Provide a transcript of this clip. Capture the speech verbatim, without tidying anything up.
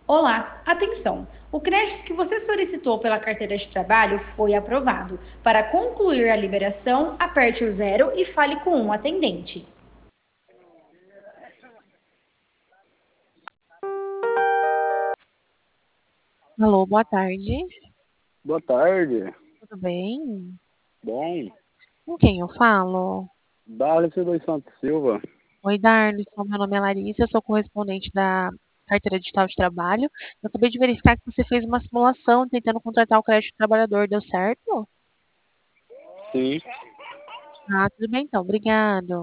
Olá, atenção! O crédito que você solicitou pela carteira de trabalho foi aprovado. Para concluir a liberação, aperte o zero e fale com um atendente. Alô, boa tarde. Boa tarde. Tudo bem? Bom. Com quem eu falo? Darlison dos Santos Silva. Oi, Darlison. Meu nome é Larissa, eu sou correspondente da Carteira Digital de Trabalho. Eu acabei de verificar que você fez uma simulação tentando contratar o crédito do trabalhador. Deu certo? Sim. Ah, tudo bem então. Obrigado.